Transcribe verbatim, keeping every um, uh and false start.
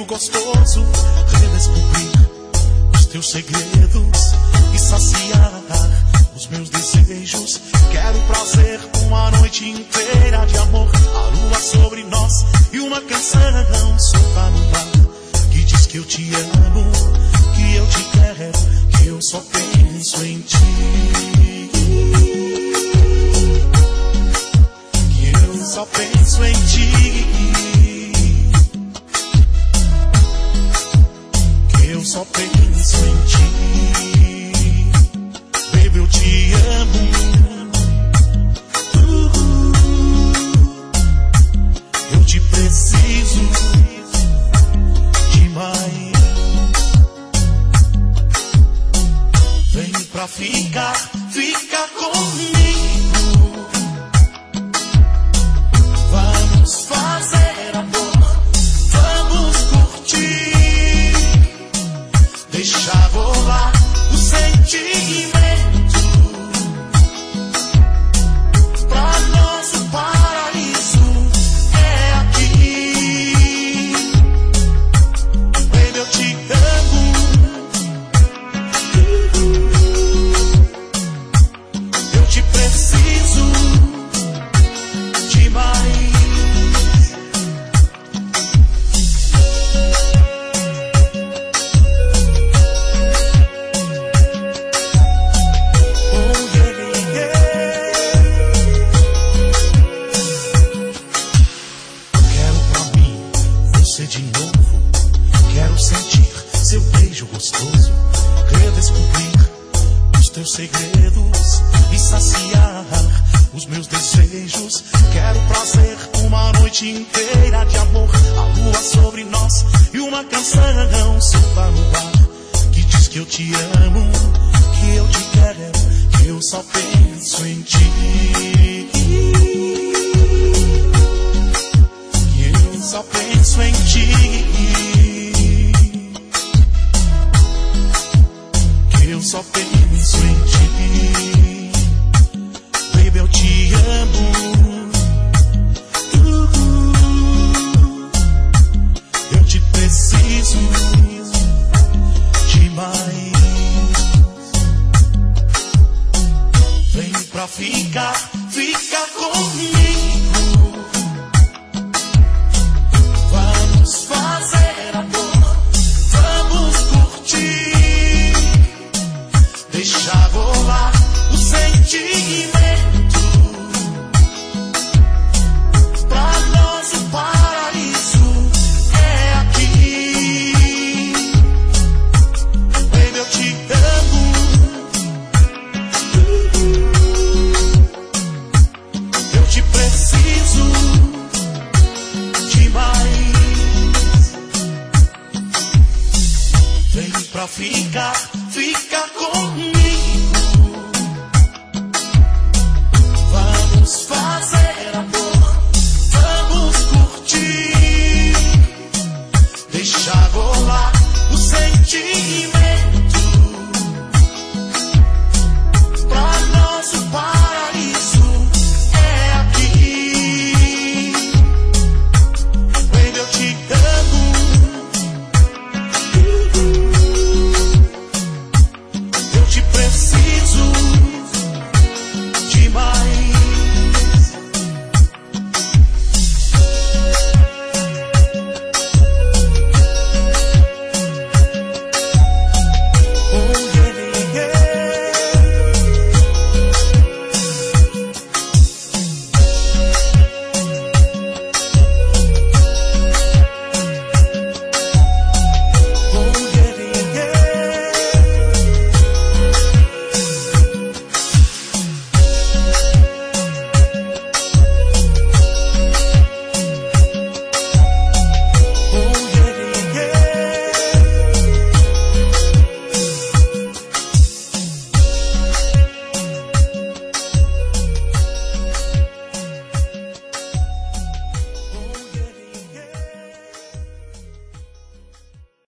gostoso, redescobrir os teus segredos e saciar os meus desejos. Quero prazer, uma noite inteira de amor, a lua sobre nós e uma canção solta no ar que diz que eu te amo, que eu te quero, que eu só penso em ti. Que eu só penso em ti. Que eu só penso em ti. Baby, eu te amo. Eu te preciso demais. Vem pra ficar, fica comigo. Vamos fazer amor, vamos curtir, deixar rolar o sentimento. Pra nós o paraíso é aqui. Baby, eu te amo. Eu te preciso demais. Oh, yeah, yeah. Quero pra mim você de novo. Quero sentir seu beijo gostoso, redescobrir os teus segredos e saciar os meus desejos. Quero prazer, uma noite inteira de amor, a lua sobre nós e uma canção solta no ar que diz que eu te amo, que eu te quero, que eu só penso em ti. Que eu só penso em ti. Que eu só penso em ti. Baby, eu te amo. Eu te preciso demais. Vem pra ficar, fica comigo. Vamos fazer amor, vamos curtir, deixar rolar o sentimento. Pra nós o paraíso é aqui. Baby, eu te amo. Eu te preciso demais. Vem pra ficar, fica comigo.